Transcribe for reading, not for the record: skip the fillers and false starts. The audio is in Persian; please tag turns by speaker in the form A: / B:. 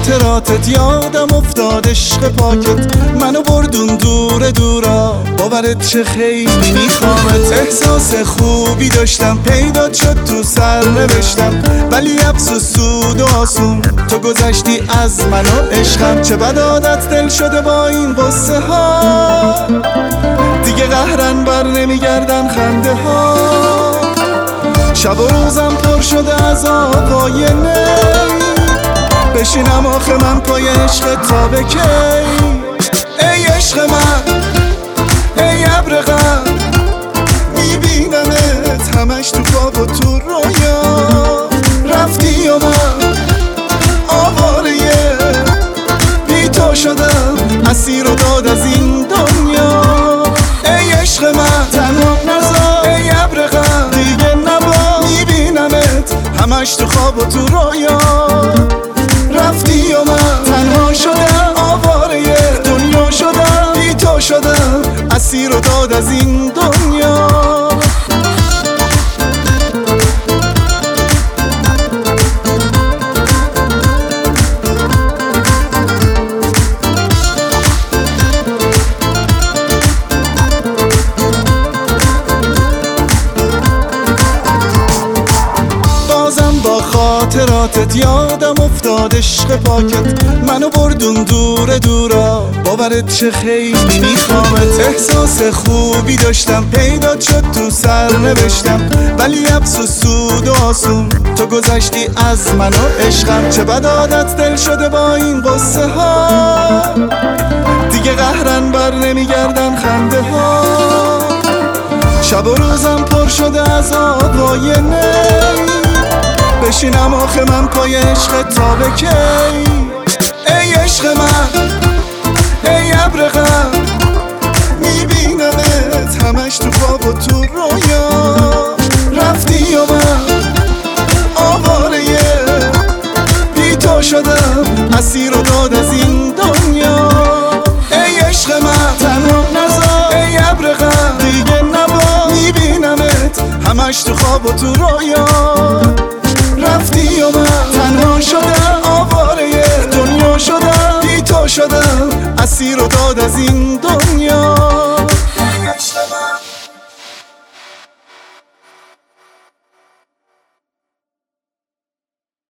A: خاطراتت یادم افتاد عشق پاکت منو بردون دور دورا، باورت چه خیلی میخوامت. احساس خوبی داشتم پیدات شد تو سر نوشتم، ولی افسوس سود و آسون تو گذشتی از من و عشقم. چه بد عادت دل شده با این قصه ها، دیگه قهرن بر نمیگردن خنده ها. شب و روزم پر شده از آقای نی، بشینم آخه من پای عشق تا به کی؟ ای عشق من، ای ابر غم، میبینمت همش تو خواب و تو رویا. رفتی و من آواره بی تو شدم، اسیر و داد از این دنیا. ای عشق من تنها نذار، ای ابر غم دیگه نبا، میبینمت همش تو خواب و تو رویا. رفتی و من تنها شدم، آواره دنیا شدم، بی تو شدم، اسیر و داد از این دنیا. خاطراتت یادم افتاد عشق پاکت منو بردون دور دورا، باورت چه خیلی میخوامت. احساس خوبی داشتم پیدات شد تو سر نوشتم، ولی افسوس سود و آسون تو گذشتی از من و عشقم. چه بد عادت دل شده با این قصه ها، دیگه قهرن بر نمیگردن خنده ها. شب و روزم پر شده از آقای نی، بشینم آخه من پای عشق تا به کی؟ ای عشق من، ای ابر غم، میبینمت همش تو خواب و تو رویا. رفتی و من آواره بی تو شدم، اسیر و داد از این دنیا. ای عشق من تنها نذار، ای ابر غم دیگه نبا، میبینمت همش تو خواب و تو رویا.